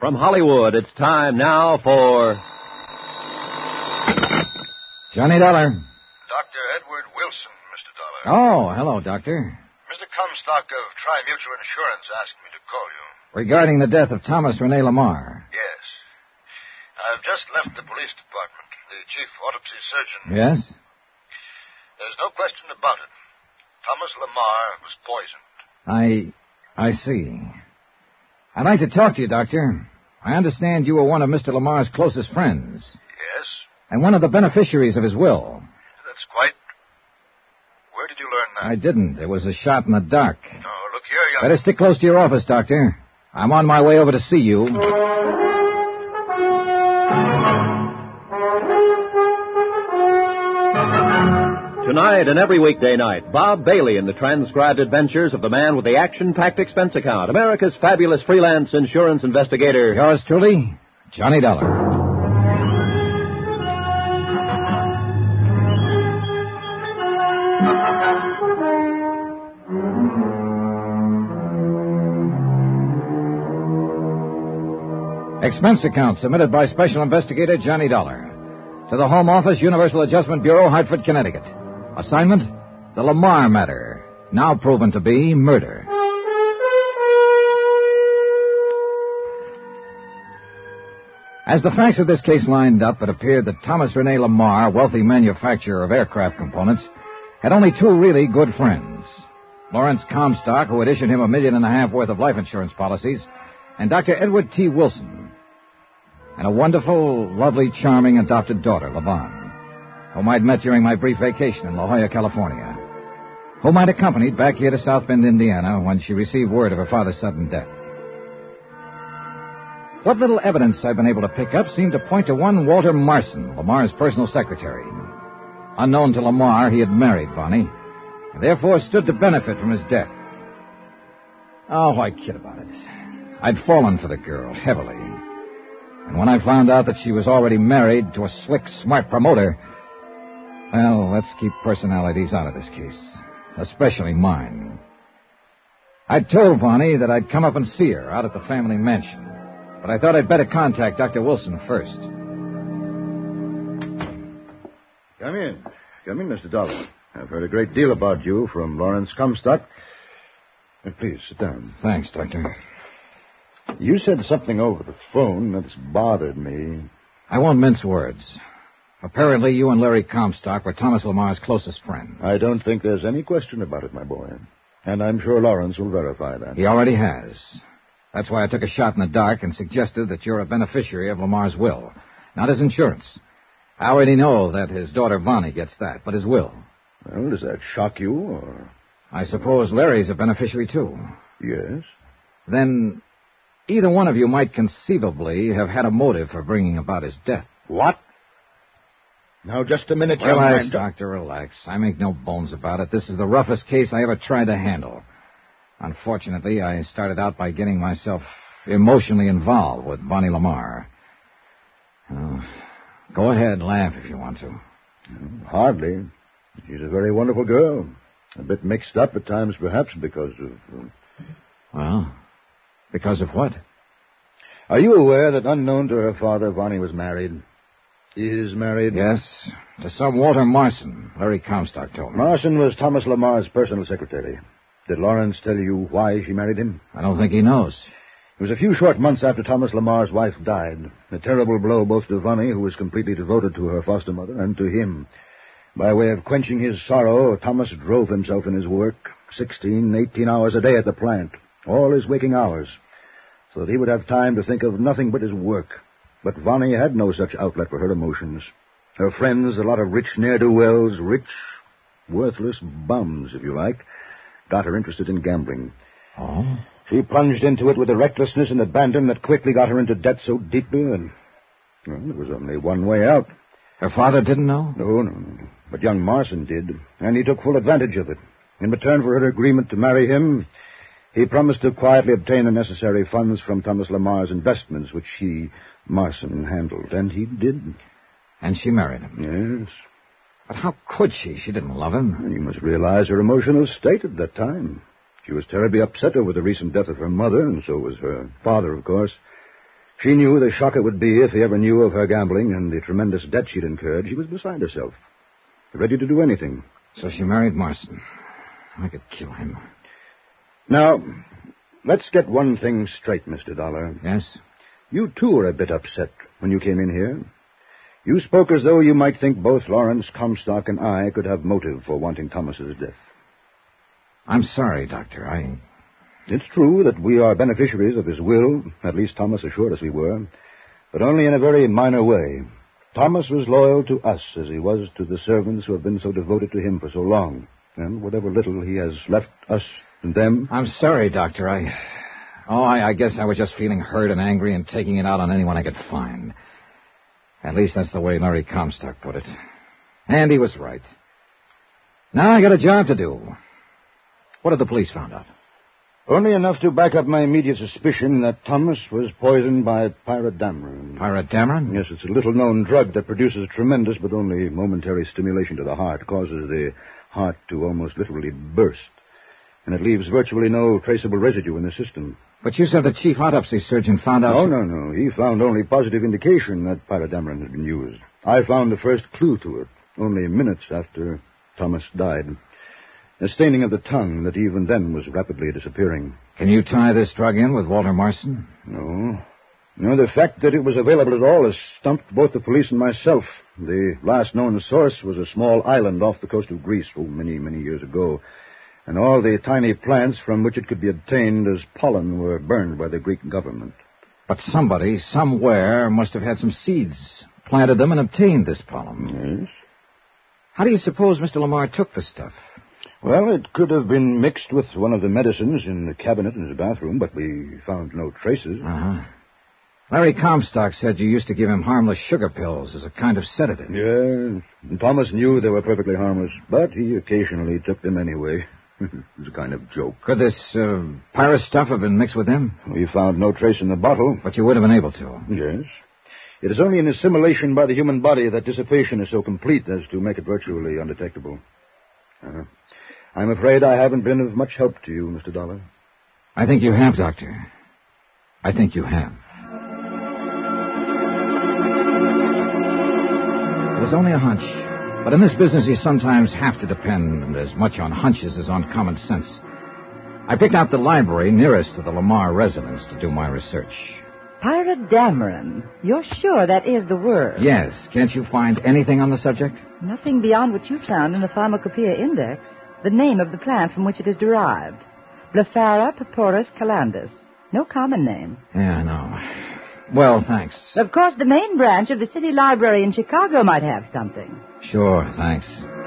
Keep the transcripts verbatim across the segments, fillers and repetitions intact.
From Hollywood, it's time now for... Johnny Dollar. Doctor Edward Wilson, Mister Dollar. Oh, hello, Doctor. Mister Comstock of Tri-Mutual Insurance asked me to call you. Regarding the death of Thomas Rene Lamar. Yes. I've just left the police department. The chief autopsy surgeon... Yes? There's no question about it. Thomas Lamar was poisoned. I... I see. I'd like to talk to you, Doctor. I understand you were one of Mister Lamar's closest friends. Yes? And one of the beneficiaries of his will. That's quite... Where did you learn that? I didn't. It was a shot in the dark. No, look here, young... Better stick close to your office, Doctor. I'm on my way over to see you. Tonight and every weekday night, Bob Bailey in the transcribed adventures of the man with the action-packed expense account, America's fabulous freelance insurance investigator. Yours truly, Johnny Dollar. Expense account submitted by Special Investigator Johnny Dollar to the Home Office, Universal Adjustment Bureau, Hartford, Connecticut. Assignment, the Lamar matter, now proven to be murder. As the facts of this case lined up, it appeared that Thomas Rene Lamar, wealthy manufacturer of aircraft components, had only two really good friends. Lawrence Comstock, who had issued him a million and a half worth of life insurance policies, and Doctor Edward T. Wilson, and a wonderful, lovely, charming adopted daughter, Levon, whom I'd met during my brief vacation in La Jolla, California, whom I'd accompanied back here to South Bend, Indiana, when she received word of her father's sudden death. What little evidence I've been able to pick up seemed to point to one Walter Marson, Lamar's personal secretary. Unknown to Lamar, he had married Bonnie, and therefore stood to benefit from his death. Oh, why kid about it? I'd fallen for the girl, heavily. And when I found out that she was already married to a slick, smart promoter... Well, let's keep personalities out of this case, especially mine. I'd told Bonnie that I'd come up and see her out at the family mansion, but I thought I'd better contact Doctor Wilson first. Come in. Come in, Mister Dollar. I've heard a great deal about you from Lawrence Comstock. Uh, Please, sit down. Thanks, Doctor. You said something over the phone that's bothered me. I won't mince words. Apparently, you and Larry Comstock were Thomas Lamar's closest friend. I don't think there's any question about it, my boy. And I'm sure Lawrence will verify that. He already has. That's why I took a shot in the dark and suggested that you're a beneficiary of Lamar's will, not his insurance. I already know that his daughter Bonnie gets that, but his will. Well, does that shock you, or... I suppose Larry's a beneficiary, too. Yes. Then either one of you might conceivably have had a motive for bringing about his death. What? Now, just a minute, young Relax, man. Doctor, relax. I make no bones about it. This is the roughest case I ever tried to handle. Unfortunately, I started out by getting myself emotionally involved with Bonnie Lamar. Uh, go ahead, laugh if you want to. Hardly. She's a very wonderful girl. A bit mixed up at times, perhaps, because of... Uh... Well, because of what? Are you aware that unknown to her father, Bonnie was married? Is married? Yes, to some Walter Marson, Larry Comstock told me. Marson was Thomas Lamar's personal secretary. Did Lawrence tell you why she married him? I don't think he knows. It was a few short months after Thomas Lamar's wife died. A terrible blow both to Bonnie, who was completely devoted to her foster mother, and to him. By way of quenching his sorrow, Thomas drove himself in his work, sixteen, eighteen hours a day at the plant, all his waking hours, so that he would have time to think of nothing but his work. But Bonnie had no such outlet for her emotions. Her friends, a lot of rich ne'er-do-wells, rich, worthless bums, if you like, got her interested in gambling. Oh? She plunged into it with a recklessness and abandon that quickly got her into debt so deeply that, well, there was only one way out. Her father didn't know? No, no, no. But young Marson did, and he took full advantage of it. In return for her agreement to marry him, he promised to quietly obtain the necessary funds from Thomas Lamar's investments, which he, Marson, handled. And he did. And she married him? Yes. But how could she? She didn't love him. You must realize her emotional state at that time. She was terribly upset over the recent death of her mother, and so was her father, of course. She knew the shock it would be if he ever knew of her gambling and the tremendous debt she'd incurred. She was beside herself, ready to do anything. So she married Marston. I could kill him. Now, let's get one thing straight, Mister Dollar. Yes? You, too, were a bit upset when you came in here. You spoke as though you might think both Lawrence Comstock and I could have motive for wanting Thomas's death. I'm sorry, Doctor. I... It's true that we are beneficiaries of his will. At least Thomas assured us we were. But only in a very minor way. Thomas was loyal to us as he was to the servants who have been so devoted to him for so long. And whatever little he has left us and them... I'm sorry, Doctor. I... Oh, I, I guess I was just feeling hurt and angry and taking it out on anyone I could find. At least that's the way Larry Comstock put it. And he was right. Now I got a job to do. What have the police found out? Only enough to back up my immediate suspicion that Thomas was poisoned by pyrodamron. Pyrodamron? Yes, it's a little-known drug that produces tremendous but only momentary stimulation to the heart, causes the heart to almost literally burst, and it leaves virtually no traceable residue in the system. But you said the chief autopsy surgeon found out... No, no, no. He found only positive indication that pyrodamron had been used. I found the first clue to it, only minutes after Thomas died. A staining of the tongue that even then was rapidly disappearing. Can you tie this drug in with Walter Marston? No. No, the fact that it was available at all has stumped both the police and myself. The last known source was a small island off the coast of Greece, oh, many, many years ago. And all the tiny plants from which it could be obtained as pollen were burned by the Greek government. But somebody, somewhere, must have had some seeds, planted them, and obtained this pollen. Yes. How do you suppose Mister Lamar took the stuff? Well, it could have been mixed with one of the medicines in the cabinet in his bathroom, but we found no traces. Uh-huh. Larry Comstock said you used to give him harmless sugar pills as a kind of sedative. Yes. And Thomas knew they were perfectly harmless, but he occasionally took them anyway. It was a kind of joke. Could this uh, Pyrus stuff have been mixed with them? We found no trace in the bottle. But you would have been able to. Yes. It is only in assimilation by the human body that dissipation is so complete as to make it virtually undetectable. Uh, I'm afraid I haven't been of much help to you, Mister Dollar. I think you have, Doctor. I think you have. It was only a hunch. But in this business, you sometimes have to depend as much on hunches as on common sense. I picked out the library nearest to the Lamar residence to do my research. Pyrodamron. You're sure that is the word? Yes. Can't you find anything on the subject? Nothing beyond what you found in the Pharmacopoeia Index. The name of the plant from which it is derived. Blephara purpuris calandus. No common name. Yeah, I know. Well, thanks. Of course, the main branch of the city library in Chicago might have something. Sure, thanks.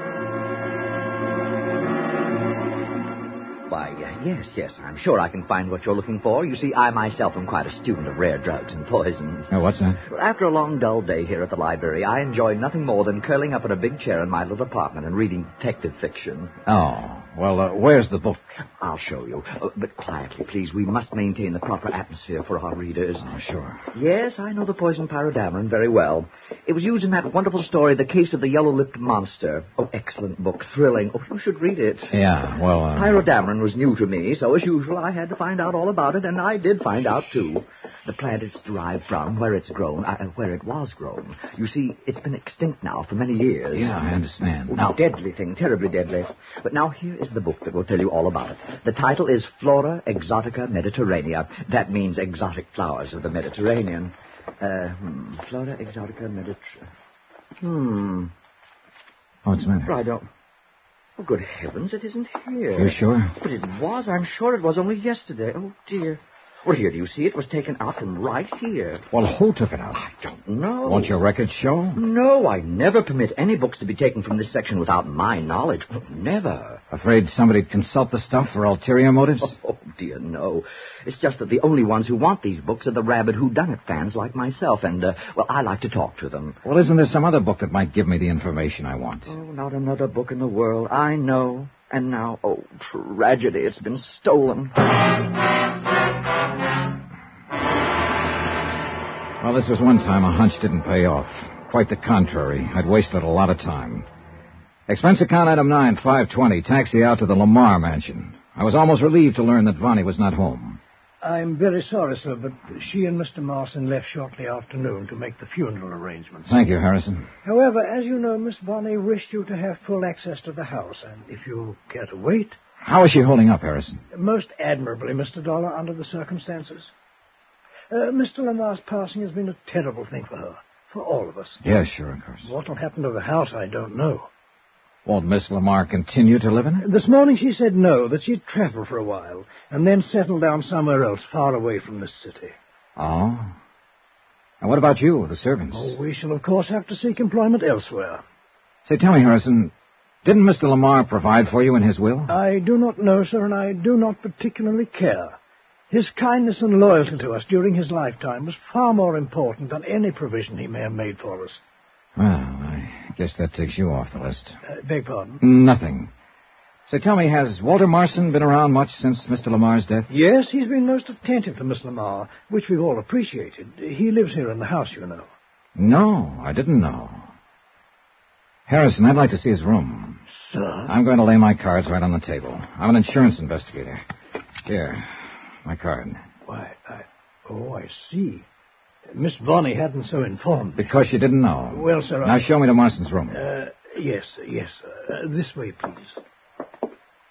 Why, uh, yes, yes, I'm sure I can find what you're looking for. You see, I myself am quite a student of rare drugs and poisons. Oh, what's that? After a long, dull day here at the library, I enjoy nothing more than curling up in a big chair in my little apartment and reading detective fiction. Oh, well, uh, where's the book? I'll show you. Uh, but quietly, please. We must maintain the proper atmosphere for our readers. Oh, sure. Yes, I know the poison pyrodamron very well. It was used in that wonderful story, The Case of the Yellow-Lipped Monster. Oh, excellent book. Thrilling. Oh, you should read it. Yeah, well... Uh... Pyrodamron was new to me, so as usual, I had to find out all about it, and I did find out, too. The plant it's derived from, where it's grown, uh, where it was grown. You see, it's been extinct now for many years. Yeah, I understand. Oh, now, deadly thing, terribly deadly. But now here is the book that will tell you all about it. The title is Flora Exotica Mediterranea. That means exotic flowers of the Mediterranean. Uh, hmm, Flora Exotica Mediterranean. Hmm. What's the matter? I don't... Oh, good heavens, it isn't here. You're sure? But it was. I'm sure it was only yesterday. Oh, dear. Well, here, do you see? It was taken out from right here. Well, who took it out? I don't know. Won't your records show? No, I never permit any books to be taken from this section without my knowledge. Oh, never. Afraid somebody'd consult the stuff for ulterior motives? Oh, dear, no. It's just that the only ones who want these books are the rabid whodunit fans like myself, and, uh, well, I like to talk to them. Well, isn't there some other book that might give me the information I want? Oh, not another book in the world. I know. And now, oh, tragedy, it's been stolen. Well, this was one time a hunch didn't pay off. Quite the contrary. I'd wasted a lot of time. Expense account item nine, five twenty, taxi out to the Lamar mansion. I was almost relieved to learn that Vonnie was not home. I'm very sorry, sir, but she and Mister Marson left shortly after noon to make the funeral arrangements. Thank you, Harrison. However, as you know, Miss Bonney wished you to have full access to the house, and if you care to wait... How is she holding up, Harrison? Most admirably, Mister Dollar, under the circumstances. Uh, Mister Lamar's passing has been a terrible thing for her, for all of us. Yes, sure, of course. What will happen to the house, I don't know. Won't Miss Lamar continue to live in it? This morning she said no, that she'd travel for a while, and then settle down somewhere else, far away from this city. Oh? And what about you, the servants? Oh, we shall, of course, have to seek employment elsewhere. Say, tell me, Harrison, didn't Mister Lamar provide for you in his will? I do not know, sir, and I do not particularly care. His kindness and loyalty to us during his lifetime was far more important than any provision he may have made for us. Well, I guess that takes you off the list. Uh, beg pardon? Nothing. Say, tell me, has Walter Marson been around much since Mister Lamar's death? Yes, he's been most attentive to Miss Lamar, which we've all appreciated. He lives here in the house, you know. No, I didn't know. Harrison, I'd like to see his room. Sir? I'm going to lay my cards right on the table. I'm an insurance investigator. Here, my card. Why, I... Oh, I see. Miss Bonney hadn't so informed me. Because you didn't know. Well, sir, Now I... show me to Marston's room. Uh, yes, yes. Uh, this way, please.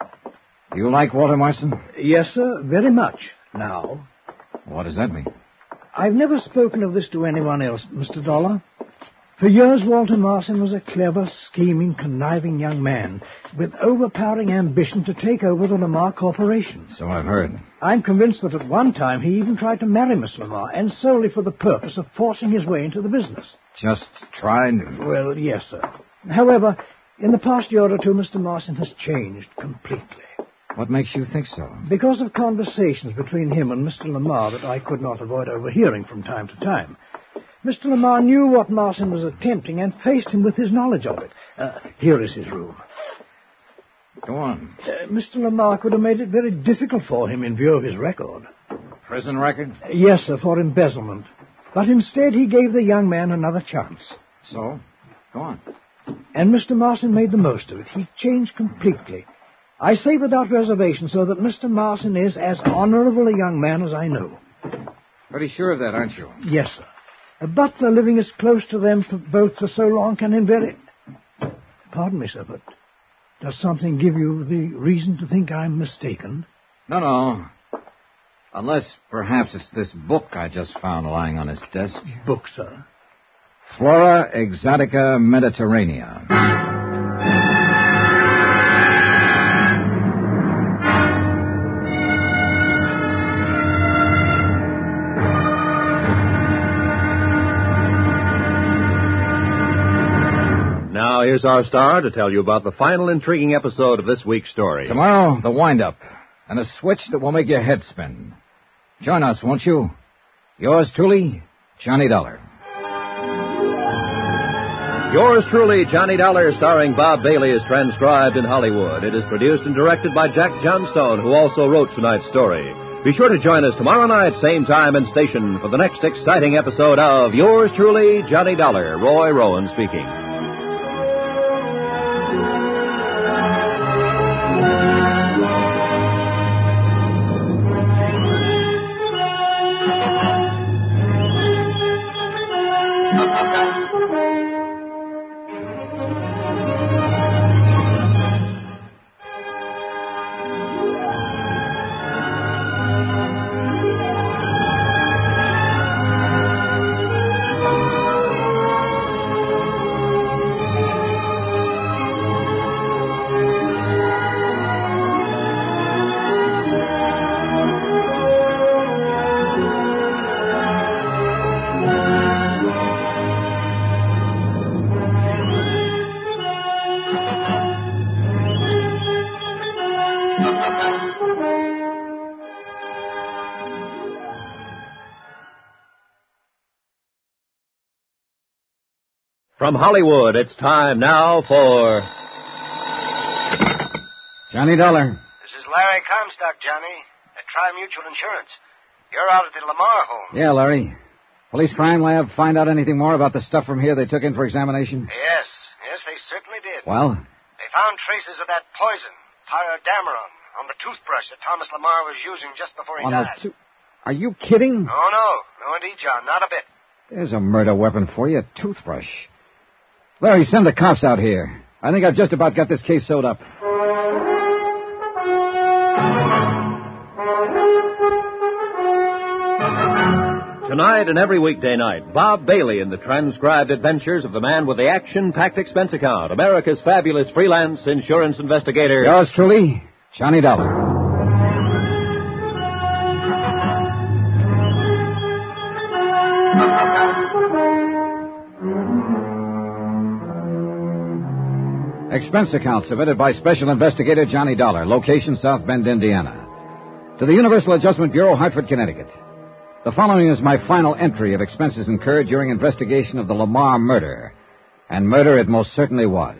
You like Walter Marson? Yes, sir, very much. Now. What does that mean? I've never spoken of this to anyone else, Mister Dollar. For years, Walter Marson was a clever, scheming, conniving young man with overpowering ambition to take over the Lamar Corporation. So I've heard. I'm convinced that at one time he even tried to marry Miss Lamar, and solely for the purpose of forcing his way into the business. Just tried? Well, yes, sir. However, in the past year or two, Mister Marson has changed completely. What makes you think so? Because of conversations between him and Mister Lamar that I could not avoid overhearing from time to time. Mister Lamar knew what Marson was attempting and faced him with his knowledge of it. Uh, here is his room. Go on. Uh, Mister Lamar could have made it very difficult for him in view of his record. Prison record? Uh, yes, sir, for embezzlement. But instead he gave the young man another chance. So? Go on. And Mister Marson made the most of it. He changed completely. I say without reservation, so that Mister Marson is as honorable a young man as I know. Pretty sure of that, aren't you? Yes, sir. A butler living as close to them for both for so long can invariably... Pardon me, sir, but does something give you the reason to think I'm mistaken? No, no. Unless perhaps it's this book I just found lying on his desk. Book, sir? Flora Exotica Mediterranea. Now, here's our star to tell you about the final intriguing episode of this week's story. Tomorrow, the wind-up, and a switch that will make your head spin. Join us, won't you? Yours truly, Johnny Dollar. Yours truly, Johnny Dollar, starring Bob Bailey, is transcribed in Hollywood. It is produced and directed by Jack Johnstone, who also wrote tonight's story. Be sure to join us tomorrow night, same time and station, for the next exciting episode of Yours truly, Johnny Dollar. Roy Rowan speaking. From Hollywood, it's time now for... Johnny Dollar. This is Larry Comstock, Johnny, at Tri-Mutual Insurance. You're out at the Lamar home. Yeah, Larry. Police crime lab find out anything more about the stuff from here they took in for examination? Yes, yes, they certainly did. Well? They found traces of that poison, pyrodameron, on the toothbrush that Thomas Lamar was using just before he on died. The to- Are you kidding? No, no. No, indeed, John. Not a bit. There's a murder weapon for you, a toothbrush. Larry, send the cops out here. I think I've just about got this case sewed up. Tonight and every weekday night, Bob Bailey in the transcribed adventures of the man with the action-packed expense account, America's fabulous freelance insurance investigator. Yours truly, Johnny Dollar. Expense account submitted by Special Investigator Johnny Dollar, location South Bend, Indiana. To the Universal Adjustment Bureau, Hartford, Connecticut. The following is my final entry of expenses incurred during investigation of the Lamar murder. And murder it most certainly was.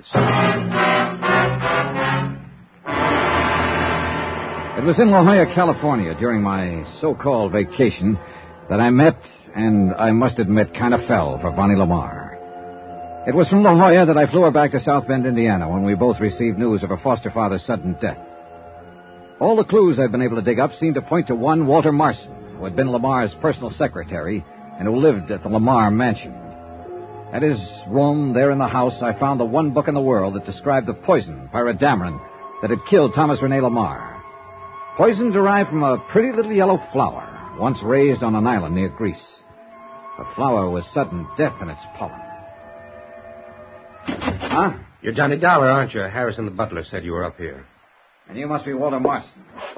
It was in La Jolla, California, during my so-called vacation, that I met, and I must admit, kind of fell for Bonnie Lamar. It was from La Jolla that I flew her back to South Bend, Indiana, when we both received news of her foster father's sudden death. All the clues I'd been able to dig up seemed to point to one Walter Marson, who had been Lamar's personal secretary and who lived at the Lamar mansion. At his room there in the house, I found the one book in the world that described the poison, pyridamrin, that had killed Thomas Rene Lamar. Poison derived from a pretty little yellow flower, once raised on an island near Greece. The flower was sudden death in its pollen. Huh? You're Johnny Dollar, aren't you? Harrison the butler said you were up here. And you must be Walter Marson.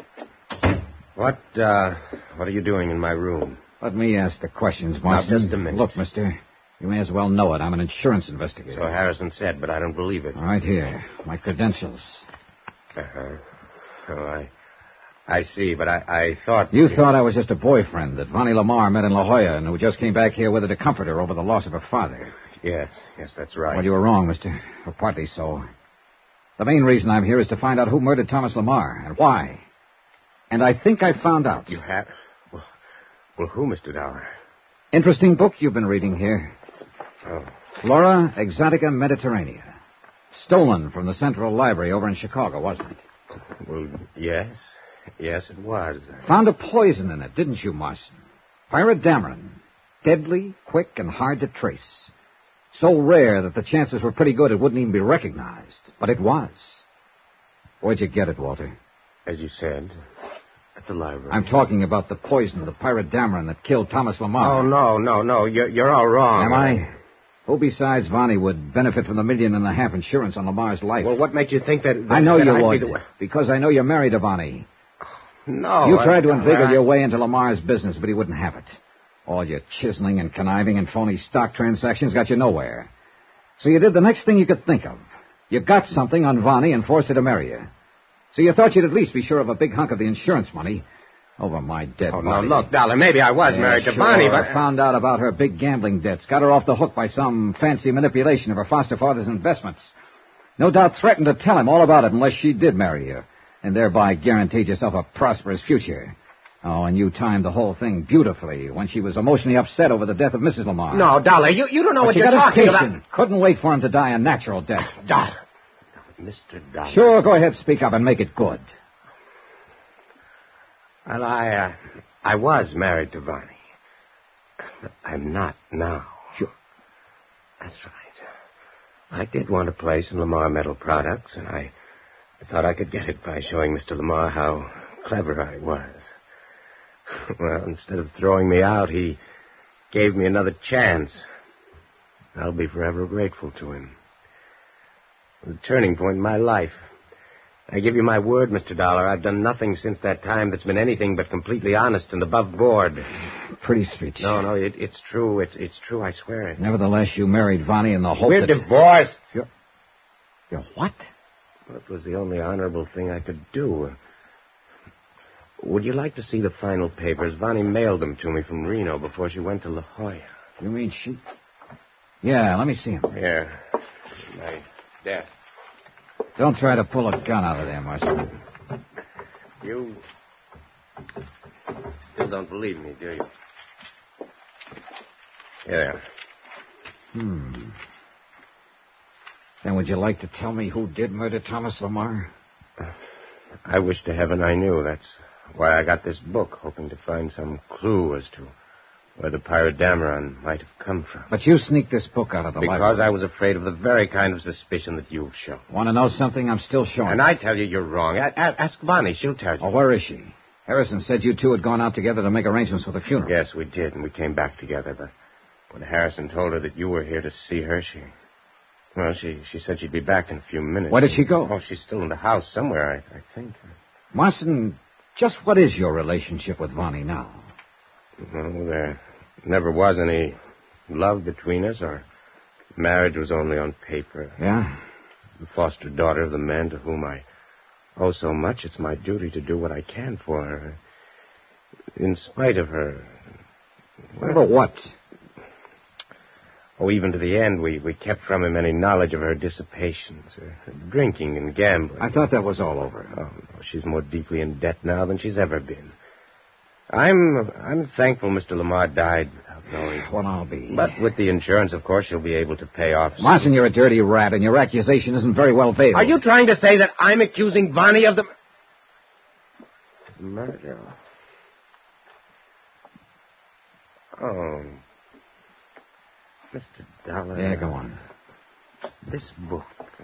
What, uh, what are you doing in my room? Let me ask the questions, Marson. Now, just a minute. Look, mister, you may as well know it. I'm an insurance investigator. So Harrison said, but I don't believe it. Right here. My credentials. Uh-huh. Oh, I... I see, but I, I thought... You thought I was just a boyfriend that Vonnie Lamar met in La Jolla and who just came back here with her to comfort her over the loss of her father. Yes, yes, that's right. Well, you were wrong, mister. Or partly so. The main reason I'm here is to find out who murdered Thomas Lamar and why. And I think I found out. You have? Well, well, who, Mister Dollar? Interesting book you've been reading here. Oh. Flora Exotica Mediterranea. Stolen from the Central Library over in Chicago, wasn't it? Well, yes. Yes, it was. Found a poison in it, didn't you, Marson? Pyridamrin. Deadly, quick, and hard to trace. So rare that the chances were pretty good it wouldn't even be recognized. But it was. Where'd you get it, Walter? As you said, at the library. I'm talking about the poison, the pyridamrin that killed Thomas Lamar. Oh, no, no, no. You're, you're all wrong. Am I? Who besides Vonnie would benefit from the million and a half insurance on Lamar's life? Well, what makes you think that... that I know that you I'd would, be the... because I know you're married to Vonnie. No. You tried to I, inveigle I... your way into Lamar's business, but he wouldn't have it. All your chiseling and conniving and phony stock transactions got you nowhere. So you did the next thing you could think of. You got something on Vonnie and forced her to marry you. So you thought you'd at least be sure of a big hunk of the insurance money over my dead oh, body. No, look, Dollar, maybe I was yeah, married to sure. Bonnie, but... I found out about her big gambling debts, got her off the hook by some fancy manipulation of her foster father's investments. No doubt threatened to tell him all about it unless she did marry you, and thereby guaranteed yourself a prosperous future. Oh, and you timed the whole thing beautifully when she was emotionally upset over the death of Missus Lamar. No, Dollar, you, you don't know but what you you're got talking about. Patient. Couldn't wait for him to die a natural death. Dollar. Mister Dollar. Sure, go ahead, speak up and make it good. Well, I, uh, I was married to Vonnie. But I'm not now. Sure. That's right. I did want a place in Lamar Metal Products, and I, I thought I could get it by showing Mister Lamar how clever I was. Well, instead of throwing me out, he gave me another chance. I'll be forever grateful to him. It was a turning point in my life. I give you my word, Mister Dollar, I've done nothing since that time that's been anything but completely honest and above board. Pretty speech. No, no, it, it's true. It's it's true, I swear it. Nevertheless, you married Vonnie in the hope We're that... divorced. You're... You're what? Well, it was the only honorable thing I could do. Would you like to see the final papers? Vonnie mailed them to me from Reno before she went to La Jolla. You mean she... Yeah, let me see him. Here. My desk. Don't try to pull a gun out of there, Marson. You still don't believe me, do you? Here. Hmm. Then would you like to tell me who did murder Thomas Lamar? I wish to heaven I knew. That's why I got this book, hoping to find some clue as to where the pirate Dameron might have come from. But you sneaked this book out of the library. Because I was afraid of the very kind of suspicion that you've shown. Want to know something? I'm still showing. And I tell you you're wrong. A- a- ask Bonnie. She'll tell you. Oh, where is she? Harrison said you two had gone out together to make arrangements for the funeral. Yes, we did, and we came back together. But when Harrison told her that you were here to see her, she... Well, she, she said she'd be back in a few minutes. Where did she go? Oh, she's still in the house somewhere, I, I think. Marston, just what is your relationship with Vonnie now? Well, there never was any love between us. Our marriage was only on paper. Yeah? The foster daughter of the man to whom I owe so much, it's my duty to do what I can for her. In spite of her... Well, what? Oh, even to the end, we, we kept from him any knowledge of her dissipations, her drinking and gambling. I thought that was all over. Oh, no, she's more deeply in debt now than she's ever been. I'm I'm thankful Mister Lamar died without knowing. Well, I'll be. But with the insurance, of course, she'll be able to pay off. Marston, you're a dirty rat, and your accusation isn't very well veiled. Are you trying to say that I'm accusing Vonnie of the... murder? Oh... Mister Dollar. Yeah, go on. This book.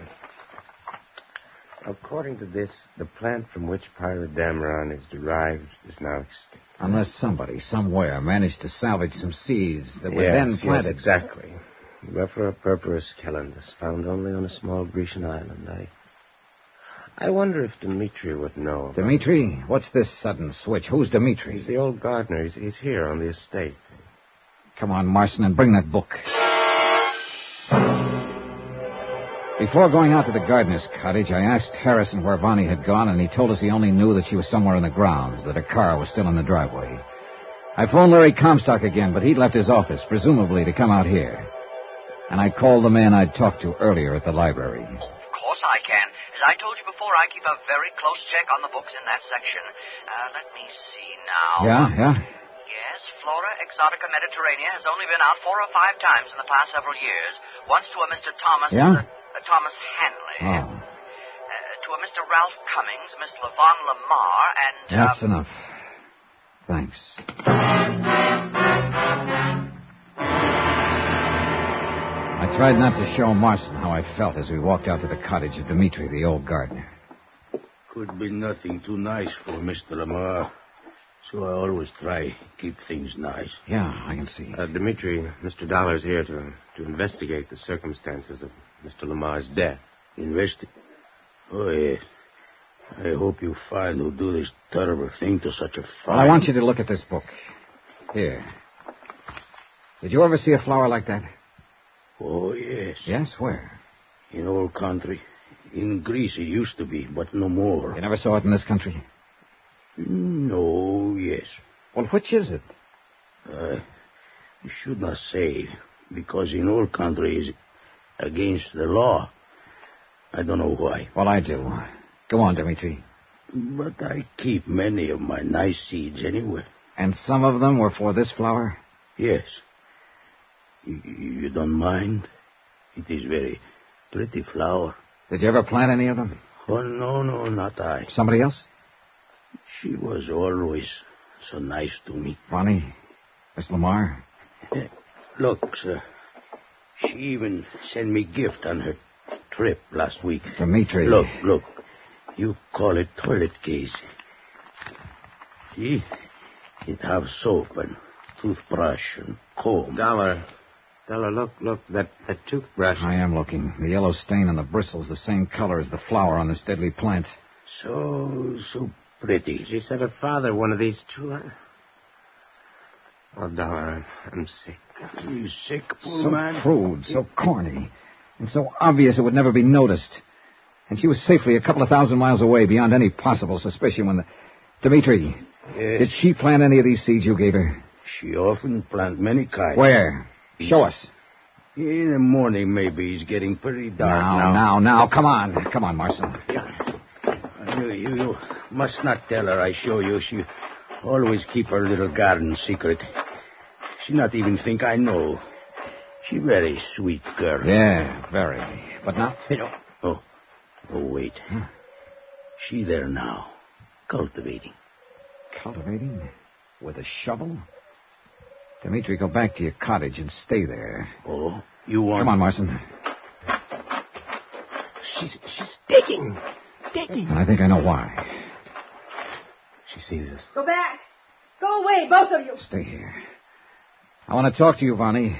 According to this, the plant from which Pirate Dameron is derived is now extinct. Unless somebody, somewhere, managed to salvage some seeds that were yes, then planted. Yes, exactly. Lephra purpurus calendus, found only on a small Grecian island. I I wonder if Dimitri would know. About Dimitri? What's this sudden switch? Who's Dimitri? He's the old gardener. He's, he's here on the estate. Come on, Marston, and bring that book. Before going out to the gardener's cottage, I asked Harrison where Vonnie had gone, and he told us he only knew that she was somewhere in the grounds, that her car was still in the driveway. I phoned Larry Comstock again, but he'd left his office, presumably to come out here. And I called the man I'd talked to earlier at the library. Of course I can. As I told you before, I keep a very close check on the books in that section. Uh, let me see now. Yeah, yeah? Yes, Flora Exotica Mediterranea has only been out four or five times in the past several years. Once to a Mister Thomas... Yeah? Uh, uh, Thomas Hanley. Oh. Uh, to a Mister Ralph Cummings, Miss Levon Lamar, and... That's uh, enough. Thanks. I tried not to show Marston how I felt as we walked out to the cottage of Dimitri, the old gardener. Could be nothing too nice for Mister Lamar. So I always try to keep things nice. Yeah, I can see. Uh, Dimitri, Mister Dollar's here to, to investigate the circumstances of Mister Lamar's death. Investigate? Oh, yes. I hope you find who do this terrible thing to such a fine... Well, I want you to look at this book. Here. Did you ever see a flower like that? Oh, yes. Yes? Where? In old country. In Greece it used to be, but no more. You never saw it in this country? No, yes. Well, which is it? Uh, you should not say, because in old country is against the law. I don't know why. Well, I do. Go on, Dimitri. But I keep many of my nice seeds anyway. And some of them were for this flower? Yes. You, you don't mind? It is very pretty flower. Did you ever plant any of them? Oh, no, no, not I. Somebody else? She was always so nice to me. Vonnie? Miss Lamar? Look, sir. She even sent me gift on her trip last week. Dimitri. Look, look. You call it toilet case. See? It have soap and toothbrush and comb. Dollar. Dollar, look, look, that, that toothbrush. I am looking. The yellow stain on the bristles the same color as the flower on this deadly plant. So, so pretty. She said her father one of these two. Oh, Dollar, I'm, I'm sick. You sick, poor so man? So crude, so corny, and so obvious it would never be noticed. And she was safely a couple of thousand miles away beyond any possible suspicion when the... Dimitri, yes. Did she plant any of these seeds you gave her? She often plant many kinds. Where? Show us. In the morning, maybe. It's getting pretty dark now. Now, now, now. Come on. Come on, Marston. Yeah. You, you, you must not tell her I show you. She always keep her little garden secret. She not even think I know. She very sweet girl. Yeah, very. But now... You know, oh, oh, wait. Huh? She there now, cultivating. Cultivating? With a shovel? Dimitri, go back to your cottage and stay there. Oh, you want... Come on, Marson. She's, she's digging. Digging. And I think I know why. She sees us. Go back. Go away, both of you. Stay here. I want to talk to you, Vonnie.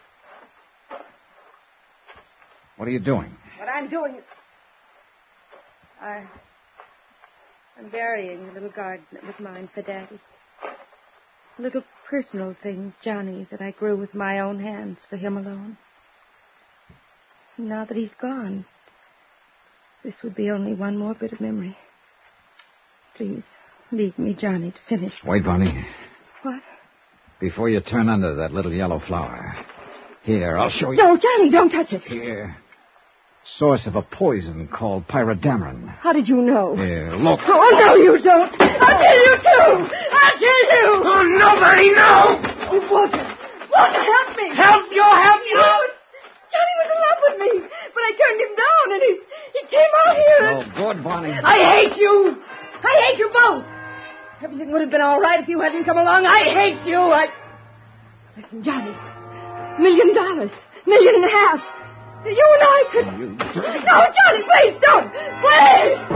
What are you doing? What I'm doing is... I... I'm burying the little garden that was mine for Daddy. Little personal things, Johnny, that I grew with my own hands for him alone. And now that he's gone, this would be only one more bit of memory. Please, leave me, Johnny, to finish. Wait, Vonnie. What? Before you turn under that little yellow flower. Here, I'll show you. No, Johnny, don't touch it. Here. Source of a poison called pyrodamarin. How did you know? Here, look. Oh, no, you don't. I'll kill you, too. I'll kill you. Oh, nobody, no. Oh, Walter. Walter, help me. Help you, help you. No, Johnny was in love with me, but I turned him down, and he, he came out here. Oh, good, Bonnie. I hate you. I hate you both. Everything would have been all right if you hadn't come along. I hate you. I... Listen, Johnny. Million dollars. Million and a half. You and I could... You... No, Johnny, please don't. Please.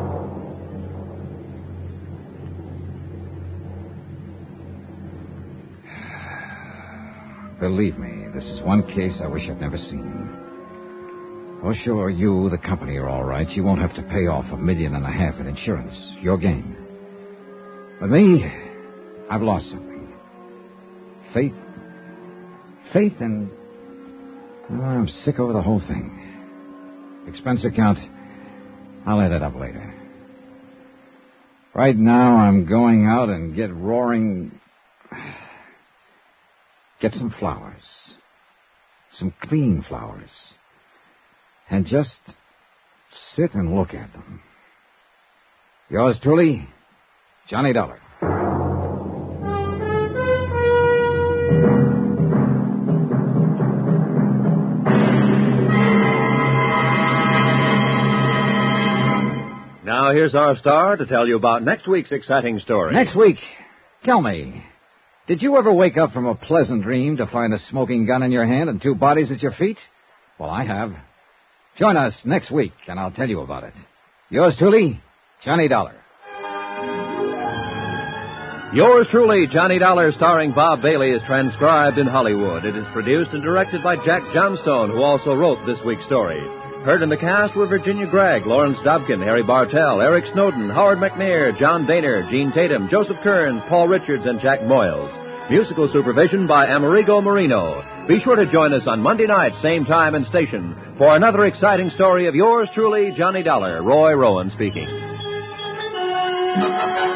Believe me, this is one case I wish I'd never seen. Oh, sure, you, the company, are all right. You won't have to pay off a million and a half in insurance. Your gain. But me, I've lost something. Faith. Faith and... Oh, I'm sick over the whole thing. Expense account, I'll add it up later. Right now, I'm going out and get roaring... Get some flowers. Some clean flowers. And just sit and look at them. Yours truly, Johnny Dollar. Now here's our star to tell you about next week's exciting story. Next week, tell me, did you ever wake up from a pleasant dream to find a smoking gun in your hand and two bodies at your feet? Well, I have. Join us next week, and I'll tell you about it. Yours truly, Johnny Dollar. Yours truly, Johnny Dollar, starring Bob Bailey, is transcribed in Hollywood. It is produced and directed by Jack Johnstone, who also wrote this week's story. Heard in the cast were Virginia Gregg, Lawrence Dobkin, Harry Bartell, Eric Snowden, Howard McNair, John Boehner, Gene Tatum, Joseph Kearns, Paul Richards, and Jack Moyles. Musical supervision by Amerigo Marino. Be sure to join us on Monday night, same time and station, for another exciting story of yours truly, Johnny Dollar. Roy Rowan speaking.